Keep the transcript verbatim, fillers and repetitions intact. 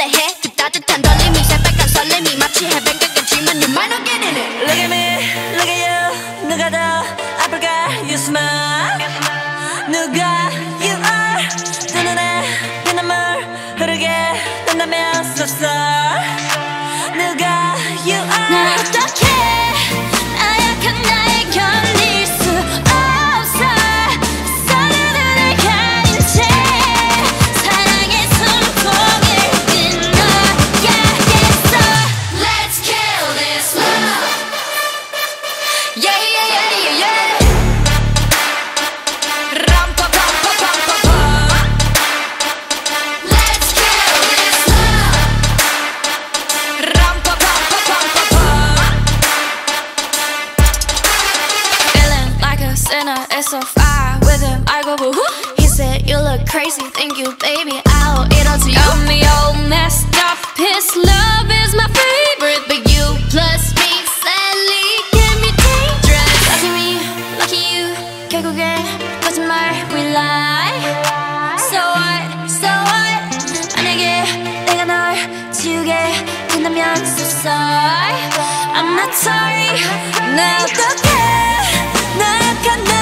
설레해 그 따뜻한 떨림이 새빨간 설렘이 마치 해변가겠지만 you might not get in it. Look at me, look at you. 누가 더 아플까? You smile. 누가 you are. 두 눈에 피눈물 흐르게 된다면 so sorry. 누가 you are. 난 어떡해 나약한 나에 견딜 수 없어 서로를 가린 채 사랑의 손목을 끊어야겠어. Let's kill this love. Yeah yeah yeah yeah yeah. 람파파파파파파. Let's kill this love. 람파파파파파파. Feeling like a sinner, it's so far with him. I go boo hoo. He said you look crazy, thank you baby. I'll eat all to you. Got me all messed up. His love is my favorite, but you plus me sadly can be dangerous. Lucky me, lucky you. 결국엔 거짓말 we lie. So what, so what. 만약에 내가 널 지우게 된다면 so sorry. I'm not sorry. 나 어떡해 나약한 나